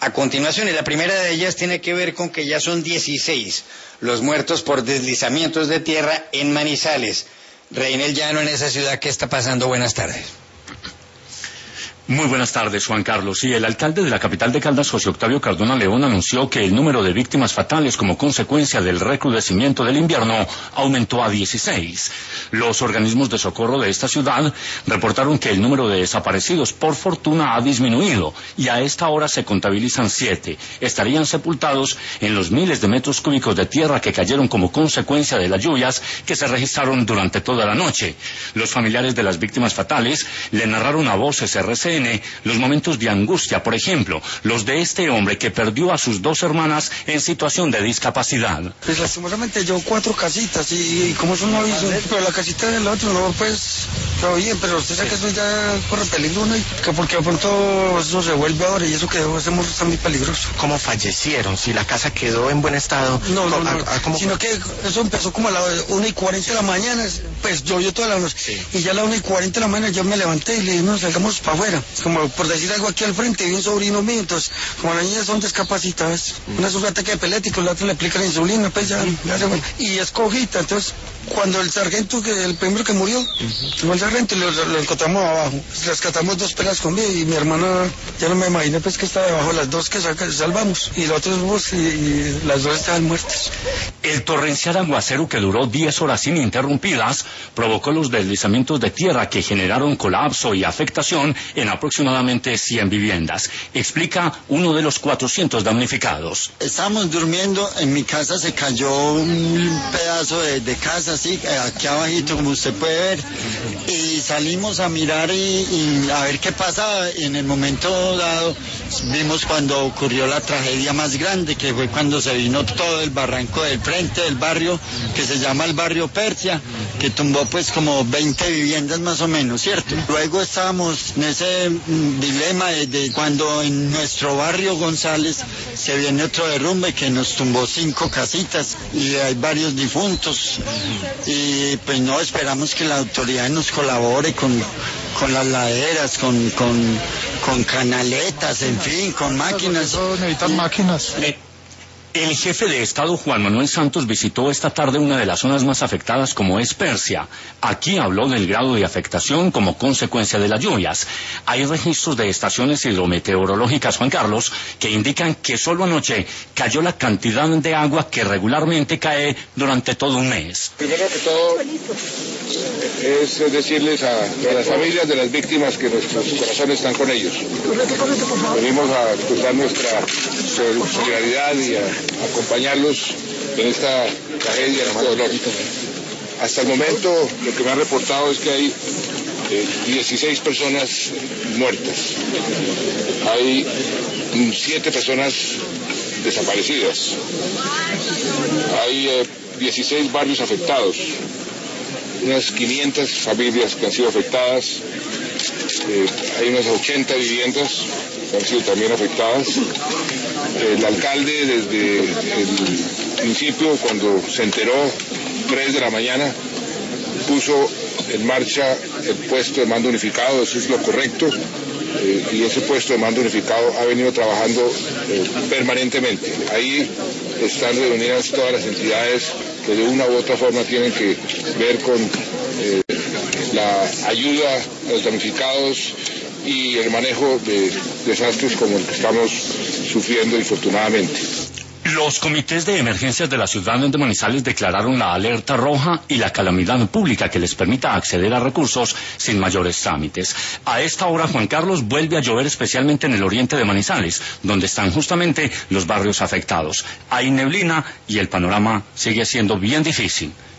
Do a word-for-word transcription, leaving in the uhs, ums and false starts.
a continuación. Y la primera de ellas tiene que ver con que ya son dieciséis los muertos por deslizamientos de tierra en Manizales. Reinel Llano, en esa ciudad, ¿qué está pasando? Buenas tardes. Muy buenas tardes, Juan Carlos. Sí, el alcalde de la capital de Caldas, José Octavio Cardona León, anunció que el número de víctimas fatales como consecuencia del recrudecimiento del invierno aumentó a dieciséis. Los organismos de socorro de esta ciudad reportaron que el número de desaparecidos, por fortuna, ha disminuido y a esta hora se contabilizan siete. Estarían sepultados en los miles de metros cúbicos de tierra que cayeron como consecuencia de las lluvias que se registraron durante toda la noche. Los familiares de las víctimas fatales le narraron a Voces R C N los momentos de angustia, por ejemplo, los de este hombre que perdió a sus dos hermanas en situación de discapacidad. Pues lastimosamente yo cuatro casitas y, y como eso no aviso, pero la casita del otro no, pues todo bien, pero usted sabe que eso ya corre peligro, ¿no? Y que porque de pronto eso se vuelve ahora y eso que hacemos está muy peligroso. ¿Cómo fallecieron? Si la casa quedó en buen estado. No, no, no, a, a, ¿cómo sino que eso empezó como a las una y cuarenta de la mañana, pues llovió toda la noche, sí. Y ya a las una y cuarenta de la mañana yo me levanté y le dije, no, salgamos para afuera. Como por decir algo, aquí al frente vi un sobrino mío, entonces como las niñas son discapacitadas, mm. una sufre ataque epiléptico, la otra le aplica la insulina, pues ya, mm. ya se fue. Y es cojita, entonces cuando el sargento, que el primero que murió, mm-hmm. fue el sargento, lo, lo encontramos abajo, rescatamos dos pelas conmigo y mi hermana, ya no me imaginé pues que estaba debajo, las dos que saca, salvamos, y los otros dos, y, y las dos estaban muertas. El torrencial aguacero que duró diez horas ininterrumpidas provocó los deslizamientos de tierra que generaron colapso y afectación en aproximadamente cien viviendas. Explica uno de los cuatrocientos damnificados. Estábamos durmiendo, en mi casa se cayó un pedazo de, de casa, así, aquí abajito, como usted puede ver, y salimos a mirar y, y a ver qué pasaba. En el momento dado vimos cuando ocurrió la tragedia más grande, que fue cuando se vino todo el barranco del frente del barrio, que se llama el barrio Persia, que tumbó pues como veinte viviendas más o menos, ¿cierto? Luego estábamos en ese dilema de, de cuando en nuestro barrio González se viene otro derrumbe que nos tumbó cinco casitas y hay varios difuntos, y pues no, esperamos que la autoridad nos colabore con, con las laderas, con, con, con canaletas, en fin, con máquinas. Necesitan máquinas. El jefe de Estado, Juan Manuel Santos, visitó esta tarde una de las zonas más afectadas, como es Persia. Aquí habló del grado de afectación como consecuencia de las lluvias. Hay registros de estaciones hidrometeorológicas, Juan Carlos, que indican que solo anoche cayó la cantidad de agua que regularmente cae durante todo un mes. Primero que todo es decirles a, a las familias de las víctimas que nuestros corazones están con ellos. Venimos a expresar nuestra solidaridad y a acompañarlos en esta tragedia, en este dolor. Hasta el momento lo que me han reportado es que hay eh, dieciséis personas muertas, hay siete personas desaparecidas, hay eh, dieciséis barrios afectados, unas quinientas familias que han sido afectadas, eh, hay unas ochenta viviendas que han sido también afectadas. El alcalde desde el principio, cuando se enteró, tres de la mañana, puso en marcha el puesto de mando unificado, eso es lo correcto, eh, y ese puesto de mando unificado ha venido trabajando eh, permanentemente. Ahí están reunidas todas las entidades que de una u otra forma tienen que ver con eh, la ayuda a los damnificados y el manejo de desastres como el que estamos sufriendo infortunadamente. Los comités de emergencias de la ciudad de Manizales declararon la alerta roja y la calamidad pública que les permita acceder a recursos sin mayores trámites. A esta hora, Juan Carlos, vuelve a llover, especialmente en el oriente de Manizales, donde están justamente los barrios afectados. Hay neblina y el panorama sigue siendo bien difícil.